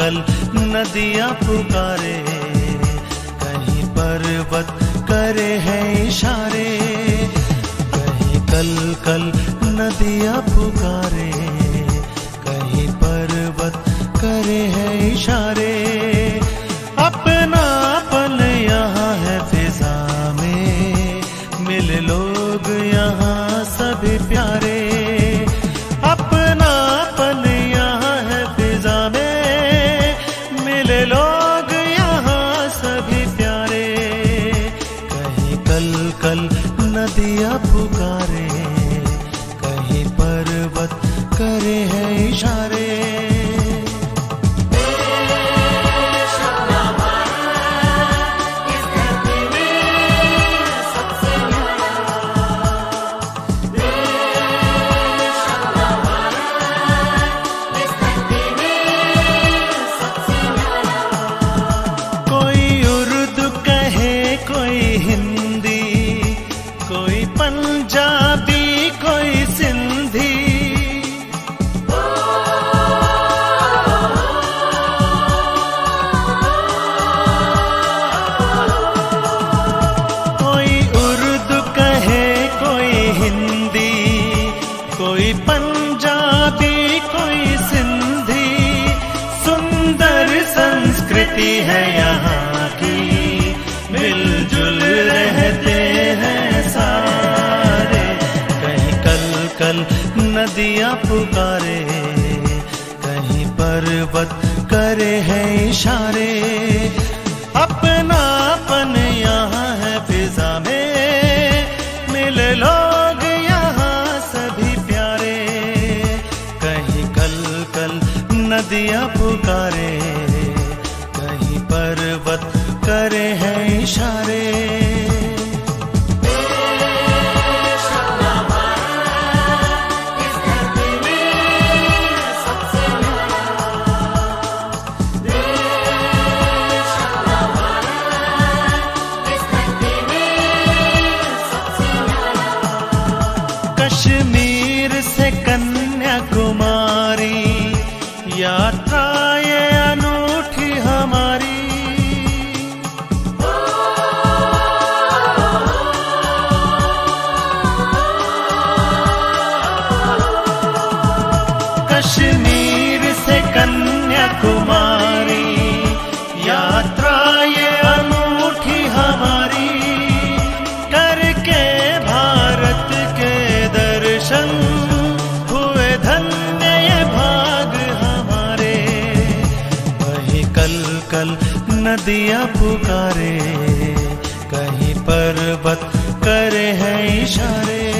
कल नदियाँ पुकारे, कहीं पर्वत करे हैं इशारे। कहीं कल कल नदियाँ पुकारे, कहीं पर्वत करे हैं इशारे। अपनापन यहाँ है फिजा में, मिले लोग यहाँ सभी प्यारे। अपनापन यहाँ है फिजा में, मिले लोग यहाँ सभी प्यारे। कहीं कल कल नदियाँ पुकारे, कहीं पर्वत करे हैं इशारे। पंजाबी कोई सिंधी, कोई उर्दू कहे कोई हिंदी, कोई पंजाबी कोई सिंधी। सुंदर संस्कृति है यहाँ की, मिलजुल रहते हैं सारे। कहीं कल कल नदियाँ पुकारे, कहीं पर्वत करे हैं इशारे। अपनापन यहाँ है फिजा में, मिले लोग यहाँ सभी प्यारे। कहीं कल कल नदियाँ पुकारे, कहीं पर्वत करे हैं इशारे। कश्मीर से कन्याकुमारी, यात्रा ये अनूठी हमारी। कश्मीर से कन्याकुमारी, यात्रा ये अनूठी हमारी। करके भारत के दर्शन, हुए धन्य ये भाग हमारे। वही कल कल नदियाँ पुकारे, कहीं पर्वत करे हैं इशारे।